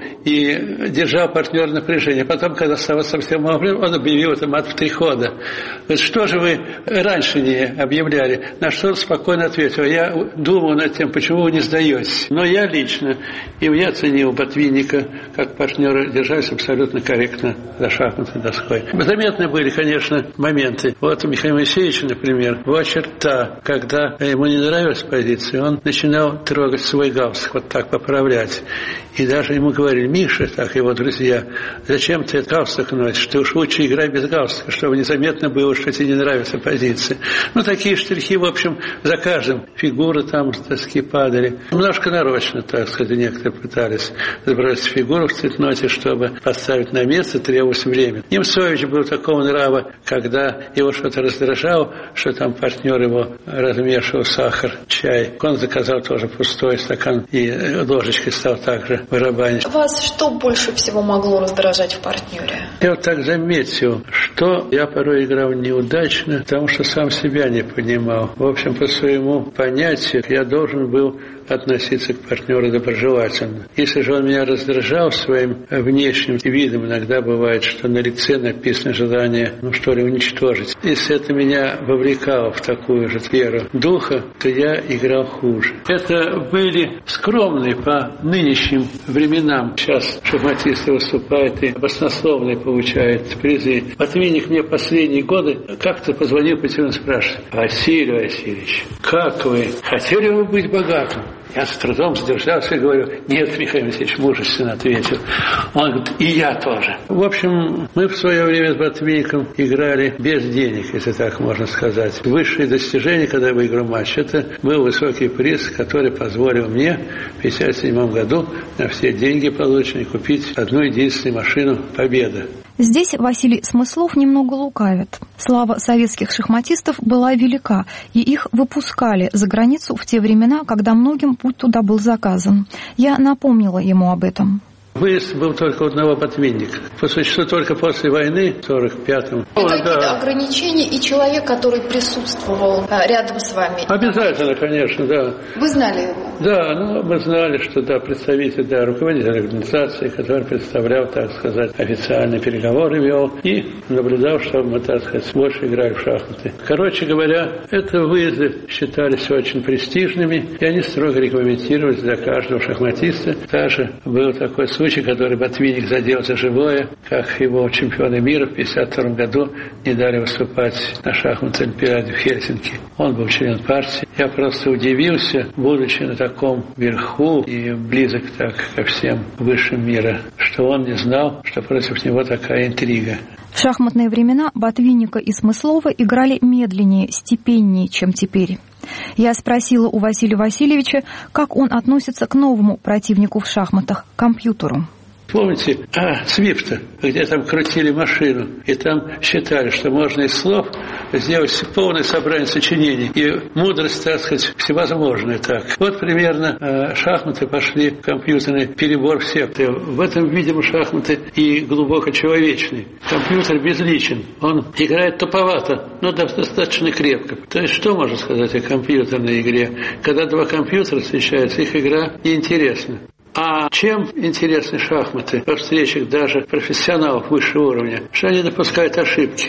I: и держал партнера напряжение. Потом, когда стало совсем мало времени, он объявил это мат в три хода. Вот что же вы раньше не объявляли? На что он спокойно ответил: я думал над тем, почему вы не сдаетесь. Но я лично, и я ценил Ботвинника, как партнеры держались абсолютно корректно за шахматной доской. Заметны были, конечно, моменты. Вот у Михаила Моисеевича, например, была черта, когда ему не нравилась позиция, он начинал трогать свой галстук, вот так поправлять. И даже ему говорили: Миша, так его друзья, зачем ты галстук носишь? Ты уж лучше играй без галстука, чтобы незаметно было, что тебе не нравится позиция. Ну, такие штрихи, в общем, за каждым. Фигуры там с доски падали. Немножко нарочно, так сказать, некоторые пытались сбросить фигуру в цветноте, чтобы поставить на место, требовалось время. Немцович был такого нрава, когда его что-то раздражало, что там партнер его размешивал сахар, чай. Он заказал тоже пустой стакан и ложечкой стал также барабанить.
K: Вас что больше всего могло раздражать в партнере?
I: Я вот так заметил, что я порой играл неудачно, потому что сам себя не понимал. В общем, по своему понятию я должен был относиться к партнеру доброжелательно. Если же он меня раздражал своим внешним видом, иногда бывает, что на лице написано желание, ну что ли, уничтожить. Если это меня вовлекало в такую же веру духа, то я играл хуже. Это были скромные по нынешним временам. Сейчас шахматисты выступают и баснословные получают призы. Ботвинник мне последние годы как-то позвонил по телефону и спрашивает: Василий Васильевич, как вы? Хотели бы быть богатым? Я с трудом сдержался и говорю: нет, Михаил Васильевич, мужественно ответил. Он говорит: и я тоже. В общем, мы в свое время с Ботвинником играли без денег, если так можно сказать. Высшее достижение, когда я выиграл матч, это был высокий приз, который позволил мне в пятьдесят седьмом году на все деньги полученные купить одну единственную машину «Победа».
J: Здесь Василий Смыслов немного лукавит. Слава советских шахматистов была велика, и их выпускали за границу в те времена, когда многим путь туда был заказан. Я напомнила ему об этом.
I: Выезд был только у одного Ботвинника. По существу только после войны, в сорок пятом.
K: Какие-то да. ограничения и человек, который присутствовал рядом с вами?
I: Обязательно, конечно, да.
K: Вы знали его?
I: Да, ну мы знали, что да, представитель, да, руководитель организации, который представлял, так сказать, официальные переговоры вел и наблюдал, что мы, так сказать, больше играли в шахматы. Короче говоря, это выезды считались очень престижными, и они строго регламентировались для каждого шахматиста. Даже был такой случай, который Ботвинник задел за живое, как его чемпионы мира в пятьдесят втором году не дали выступать на шахматной олимпиаде в Хельсинки. Он был член партии. Я просто удивился, будучи на таком верху и близок так ко всем высшим мира, что он не знал, что против него такая интрига.
J: В шахматные времена Ботвинника и Смыслова играли медленнее, степеннее, чем теперь. Я спросила у Василия Васильевича, как он относится к новому противнику в шахматах – компьютеру.
I: Помните, а, Свифта, где там крутили машину, и там считали, что можно из слов сделать полное собрание сочинений, и мудрость, так сказать, всевозможная так. Вот примерно а, шахматы пошли в компьютерный перебор всех. В этом, видимо, шахматы и глубоко человечный. Компьютер безличен, он играет туповато, но достаточно крепко. То есть, что можно сказать о компьютерной игре? Когда два компьютера встречаются, их игра неинтересна. А чем интересны шахматы во встречах даже профессионалов высшего уровня? Что они допускают ошибки.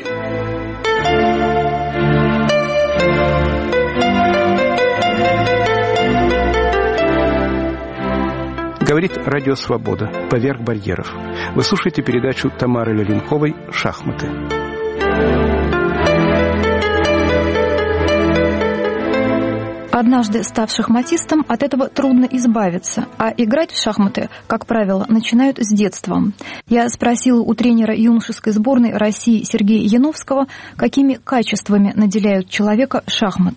B: Говорит Радио Свобода. Поверх барьеров. Вы слушаете передачу Тамары Леленковой «Шахматы».
J: Однажды став шахматистом, от этого трудно избавиться, а играть в шахматы, как правило, начинают с детства. Я спросила у тренера юношеской сборной России Сергея Яновского, какими качествами наделяют человека шахматы.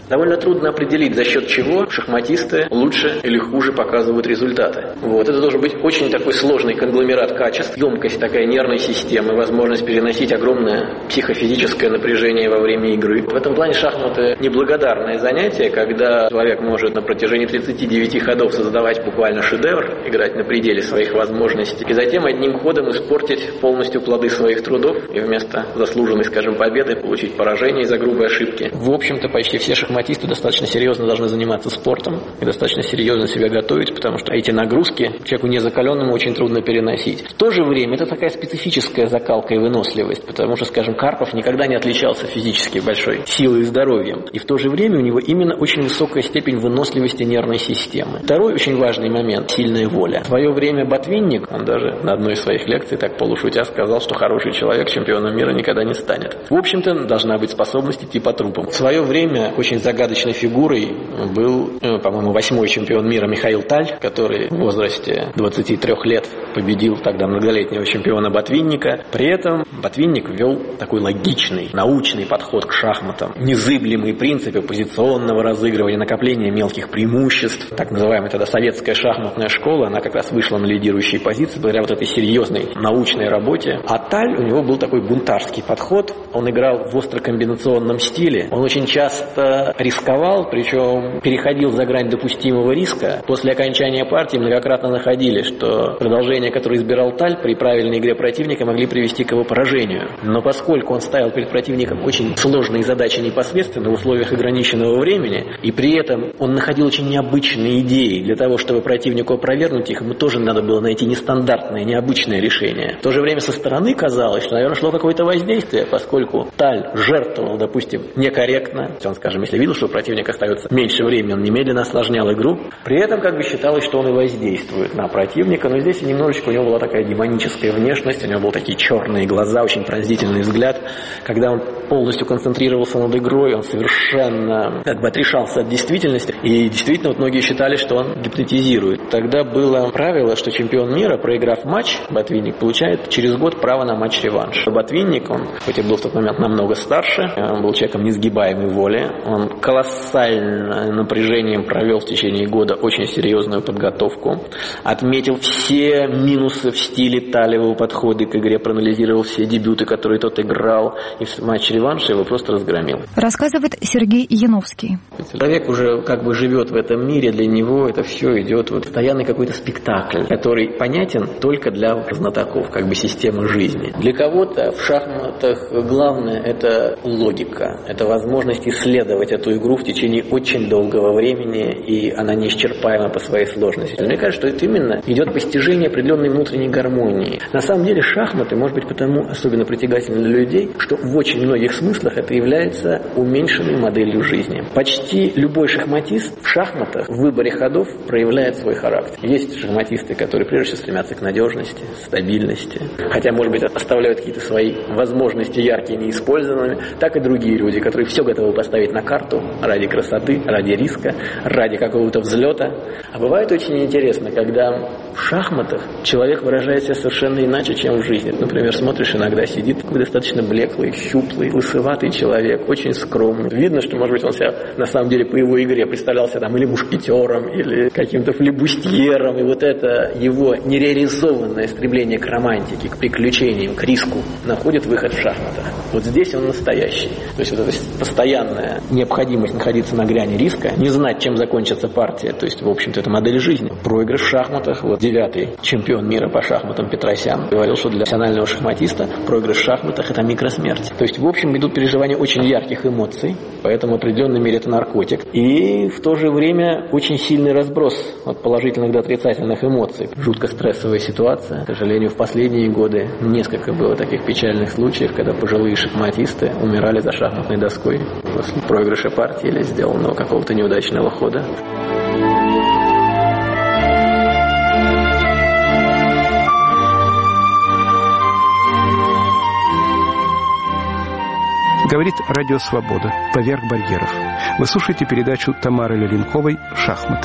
L: Довольно трудно определить, за счет чего шахматисты лучше или хуже показывают результаты. Вот. Это должен быть очень такой сложный конгломерат качеств, емкость такая нервной системы, возможность переносить огромное психофизическое напряжение во время игры. В этом плане шахматы неблагодарное занятие, когда человек может на протяжении тридцати девяти ходов создавать буквально шедевр, играть на пределе своих возможностей, и затем одним ходом испортить полностью плоды своих трудов и вместо заслуженной, скажем, победы получить поражение из-за грубой ошибки. В общем-то, почти все шахматисты достаточно серьезно должны заниматься спортом и достаточно серьезно себя готовить, потому что эти нагрузки человеку незакаленному очень трудно переносить. В то же время это такая специфическая закалка и выносливость, потому что, скажем, Карпов никогда не отличался физически большой силой и здоровьем, и в то же время у него именно очень высокая степень выносливости нервной системы. Второй очень важный момент – сильная воля. В свое время Ботвинник, он даже на одной из своих лекций так полушутя сказал, что хороший человек чемпионом мира никогда не станет. В общем-то, должна быть способность идти по трупам. В свое время очень загадочной фигурой был, по-моему, восьмой чемпион мира Михаил Таль, который в возрасте двадцати трёх лет победил тогда многолетнего чемпиона Ботвинника. При этом Ботвинник ввел такой логичный, научный подход к шахматам, незыблемые принципы позиционного разыгрывания, накопления мелких преимуществ. Так называемая тогда советская шахматная школа, она как раз вышла на лидирующие позиции благодаря вот этой серьезной научной работе. А Таль, у него был такой бунтарский подход, он играл в острокомбинационном стиле, он очень часто рисковал, причем переходил за грань допустимого риска. После окончания партии многократно находили, что продолжение, которое избирал Таль, при правильной игре противника могли привести к его поражению. Но поскольку он ставил перед противником очень сложные задачи непосредственно в условиях ограниченного времени, и при этом он находил очень необычные идеи для того, чтобы противнику опровергнуть их, ему тоже надо было найти нестандартное, необычное решение. В то же время со стороны казалось, что, наверное, шло какое-то воздействие, поскольку Таль жертвовал, допустим, некорректно. Он, скажем, если видел, что у противника остается меньше времени, он немедленно осложнял игру. При этом как бы считалось, что он и воздействует на противника, но здесь немножечко у него была такая демоническая внешность, у него были такие черные глаза, очень пронзительный взгляд. Когда он полностью концентрировался над игрой, он совершенно как бы отрешался от действительности, и действительно вот многие считали, что он гипнотизирует. Тогда было правило, что чемпион мира, проиграв матч, Ботвинник получает через год право на матч-реванш. Ботвинник, он хоть и был в тот момент намного старше, он был человеком несгибаемой воли, он колоссальным напряжением провел в течение года очень серьезную подготовку, отметил все минусы в стиле Талевого подхода к игре, проанализировал все дебюты, которые тот играл, и в матч-реванше его просто разгромил.
J: Рассказывает Сергей Яновский.
L: Человек уже как бы живет в этом мире, для него это все идет вот постоянный какой-то спектакль, который понятен только для знатоков, как бы система жизни. Для кого-то в шахматах главное это логика, это возможность исследовать эту игру в течение очень долгого времени, и она неисчерпаема по своей сложности. Мне кажется, что это именно идет постижение определенной внутренней гармонии. На самом деле шахматы, может быть, потому особенно притягательны для людей, что в очень многих смыслах это является уменьшенной моделью жизни. Почти любой шахматист в шахматах в выборе ходов проявляет свой характер. Есть шахматисты, которые прежде всего стремятся к надежности, стабильности, хотя, может быть, оставляют какие-то свои возможности яркие, неиспользованными, так и другие люди, которые все готовы поставить на карту ради красоты, ради риска, ради какого-то взлета. А бывает очень интересно, когда в шахматах человек выражает себя совершенно иначе, чем в жизни. Например, смотришь, иногда сидит такой достаточно блеклый, щуплый, лысоватый человек, очень скромный. Видно, что, может быть, он себя на самом деле по его игре представлялся там или мушкетером, или каким-то флебустьером, и вот это его нереализованное стремление к романтике, к приключениям, к риску находит выход в шахматах. Вот здесь он настоящий. То есть вот эта постоянная необходимость находиться на грани риска, не знать, чем закончится партия, то есть, в общем-то, это модель жизни. Проигрыш в шахматах, вот девятый чемпион мира по шахматам Петросян говорил, что для профессионального шахматиста проигрыш в шахматах это микросмерть. То есть, в общем, идут переживания очень ярких эмоций, поэтому в определенной мере это наркотик. И в то же время очень сильный разброс от положительных до отрицательных эмоций. Жутко стрессовая ситуация. К сожалению, в последние годы несколько было таких печальных случаев, когда пожилые шахматисты умирали за шахматной доской после проигрыша партии или сделанного какого-то неудачного хода.
B: Говорит Радио Свобода. Поверх барьеров. Вы слушаете передачу Тамары Леленковой «Шахматы».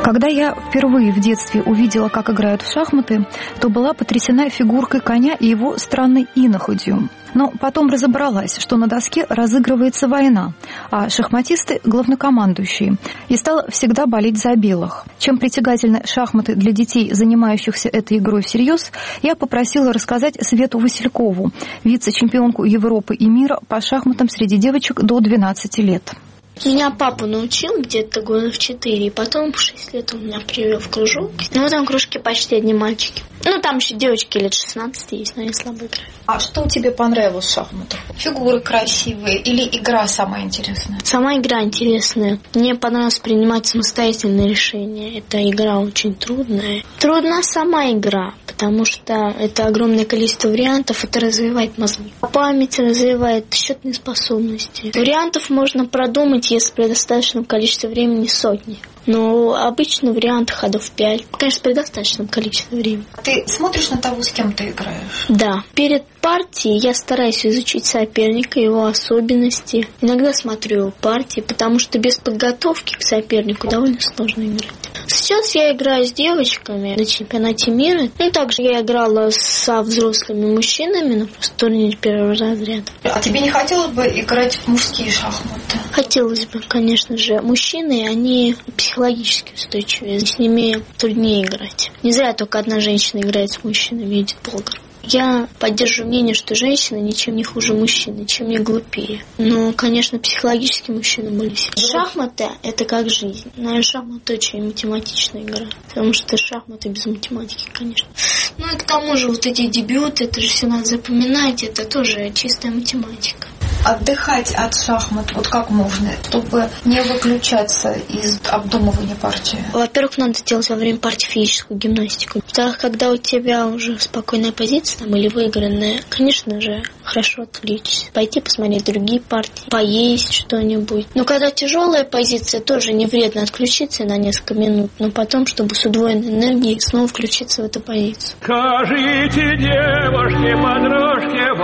J: Когда я впервые в детстве увидела, как играют в шахматы, то была потрясена фигуркой коня и его странной иноходью. Но потом разобралась, что на доске разыгрывается война, а шахматисты – главнокомандующие, и стала всегда болеть за белых. Чем притягательны шахматы для детей, занимающихся этой игрой всерьез, я попросила рассказать Свету Василькову, вице-чемпионку Европы и мира по шахматам среди девочек до двенадцати лет.
M: Меня папа научил где-то года в четыре, и потом в шесть лет он меня привел в кружок. Ну, в этом кружке почти одни мальчики. Ну, там еще девочки лет шестнадцать есть, но они слабо играют.
H: А что тебе понравилось в шахматах?
M: Фигуры красивые или игра самая интересная? Сама игра интересная. Мне понравилось принимать самостоятельные решения. Эта игра очень трудная. Трудна сама игра, потому что это огромное количество вариантов, это развивает мозги. Память развивает счетные способности. Вариантов можно продумать, если при достаточном количестве времени сотни. Но обычно вариант ходов пять. Конечно, при достаточном количестве времени.
H: Ты смотришь на того, с кем ты играешь?
M: Да. Перед партией я стараюсь изучить соперника, его особенности. Иногда смотрю его партии, потому что без подготовки к сопернику довольно сложно играть. Сейчас я играю с девочками на чемпионате мира. Ну, также я играла со взрослыми мужчинами на турнире первого разряда.
H: А тебе не хотелось бы играть в мужские шахматы?
M: Хотелось бы, конечно же. Мужчины, они психологически устойчивее. С ними труднее играть. Не зря только одна женщина играет с мужчинами, Эдит Болгар. Я поддерживаю мнение, что женщина ничем не хуже мужчины, чем не глупее. Но, конечно, психологически мужчины более сильны. Шахматы – это как жизнь. Но шахматы очень математичная игра. Потому что шахматы без математики, конечно. Ну и к тому же вот эти дебюты, это же все надо запоминать, это тоже чистая математика.
H: Отдыхать от шахмат вот как можно, чтобы не выключаться из обдумывания партии?
M: Во-первых, надо делать во время партии физическую гимнастику. Так, когда у тебя уже спокойная позиция там, или выигранная, конечно же, хорошо отвлечься. Пойти посмотреть другие партии, поесть что-нибудь. Но когда тяжелая позиция, тоже не вредно отключиться на несколько минут, но потом, чтобы с удвоенной энергией снова включиться в эту позицию.
E: Скажите, девушки, подружки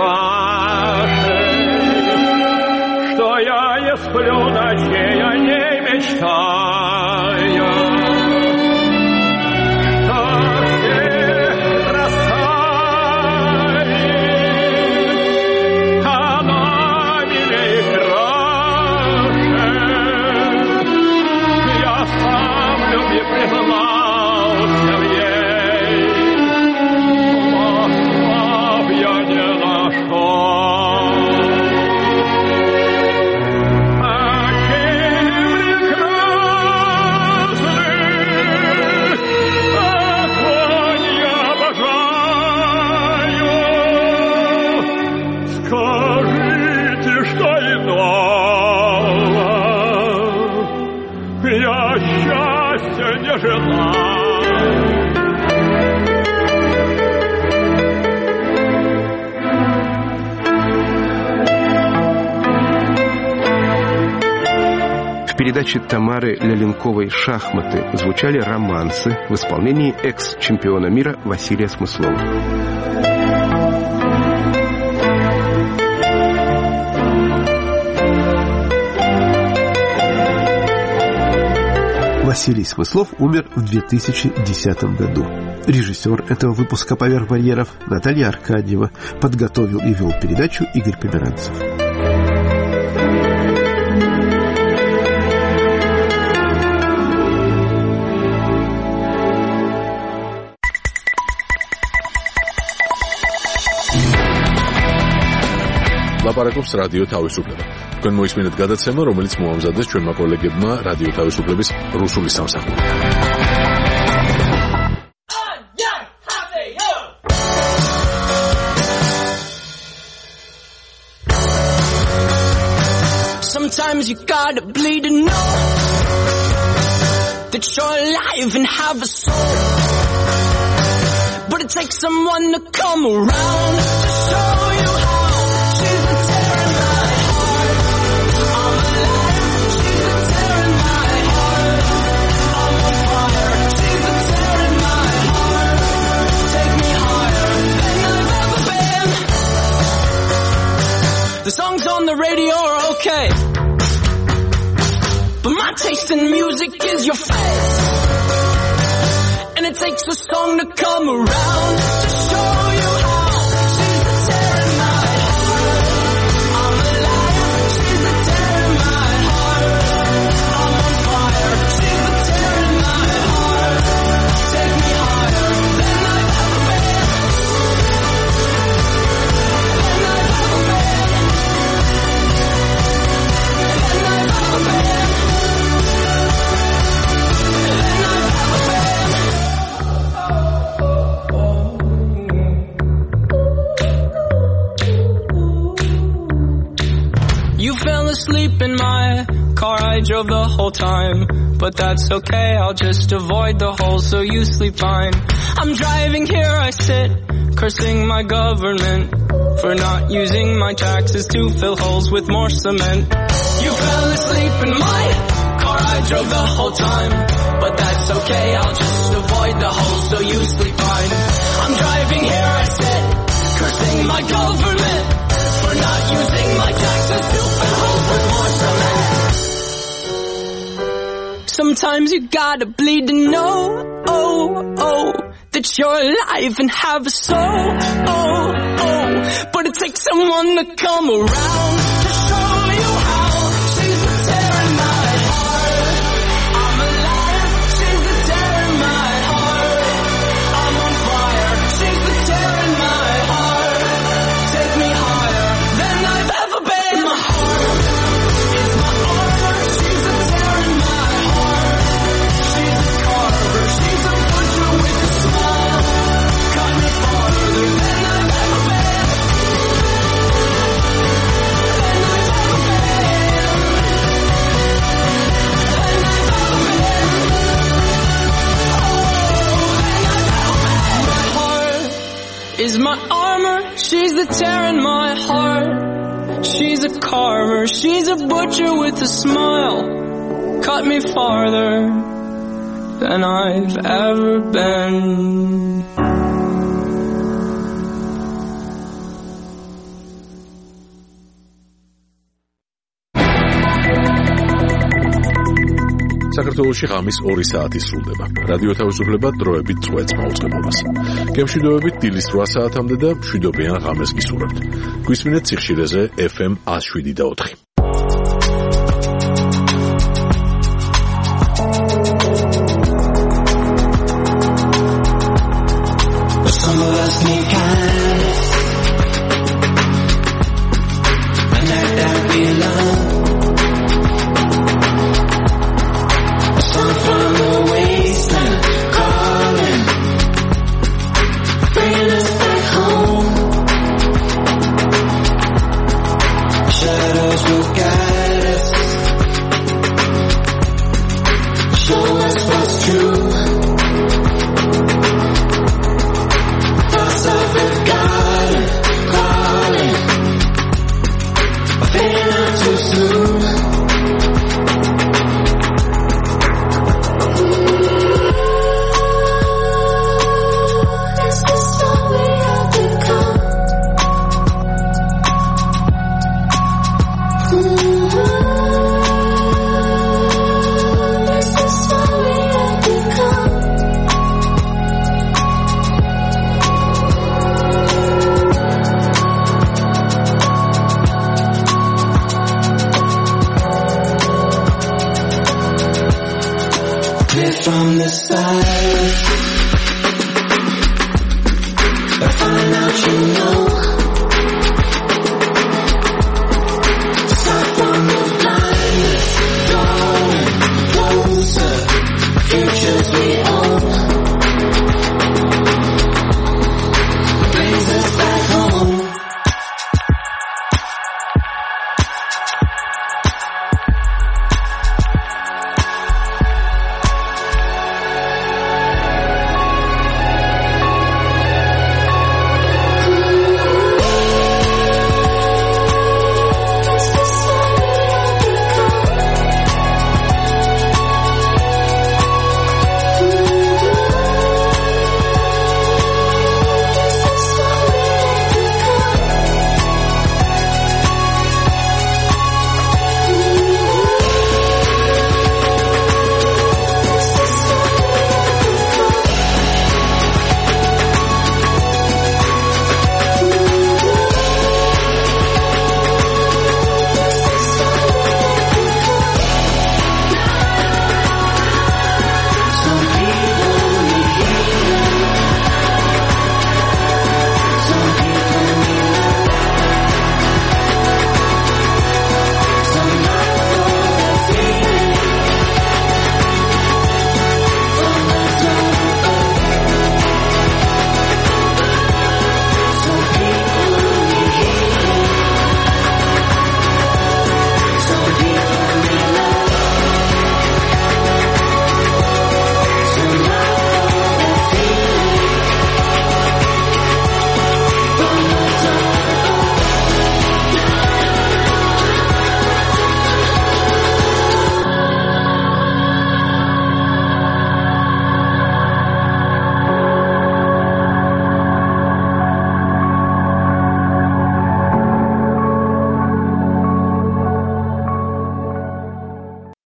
E: ваши, что я не сплю ночей, о ней мечтаю, что все красавиц, она милей краше. Я сам в любви признался в ей, но я не нашел.
B: В передаче Тамары Ляленковой «Шахматы» звучали романсы в исполнении экс-чемпиона мира Василия Смыслова. Василий Смыслов умер в две тысячи десятом году. Режиссер этого выпуска «Поверх барьеров» Наталья Аркадьева. Подготовил и вел передачу Игорь Померанцев.
A: ლაპარაკობს რადიო თავისუფლება. თქვენ მოისმინეთ გადაცემა, რომელიც მოამზადეს ჩვენმა კოლეგებმა რადიო თავისუფლების რუსული სამსახური.
N: Sometimes you gotta bleed to know that you're alive and have a soul. But it takes someone to come around to show you how. She's been tearing my heart. I'm alive. She's been tearing my heart. I'm on fire. She's been tearing my heart. Take me higher than I've ever been. The songs on the radio are okay, but my taste in music is your face. And it takes a song to come around to show you how she's the tear in my heart. I'm a liar, she's the tear in my heart. I'm on fire, she's the tear in my heart. Take me higher than I've ever been. Than I've ever been. Than I've ever been. You fell asleep in my car, I drove the whole time. But that's okay, I'll just avoid the hole so you sleep fine. I'm driving here, I sit, cursing my government for not using my taxes to fill holes with more cement. You fell asleep in my car, I drove the whole time. But that's okay, I'll just avoid the hole so you sleep fine. I'm driving here, I sit, cursing my government for not using my taxes to fill holes with more cement. Sometimes you gotta bleed to know, oh, oh, that you're alive and have a soul, oh, oh. But it takes someone to come around to show you how she's the tear in my heart. I'm a liar, she's the tear in my heart. I'm on fire, she's the tear in my heart. Take me higher than I've ever been. My heart is my armor, she's the tear in my heart. She's a carver, she's a butcher with a smile. Cut me farther than I've ever been. Than I've ever been. Than I've ever been. Oh, than I've ever been. My heart is my armor, she's the tear in my heart. She's a carver, she's a butcher with a smile. Cut me farther than I've ever been.
A: საქართველოში ღამის ორი საათი სრულდება. რადიო თავისუფლება დროებით წვეთს მაუწყებლობას. გემშვიდობებით დილის რვა საათამდე და მშვიდობიან ღამეს გისურვებთ. გვისმინეთ სიხშირეზე ეფ ემ one oh seven და four.
N: Some of us need kindness, and that that we love. Some from the wasteland calling, bringing us back home. Shadows will guide us, show us what's true. Thoughts of the garden calling, fading out too soon. From the silence,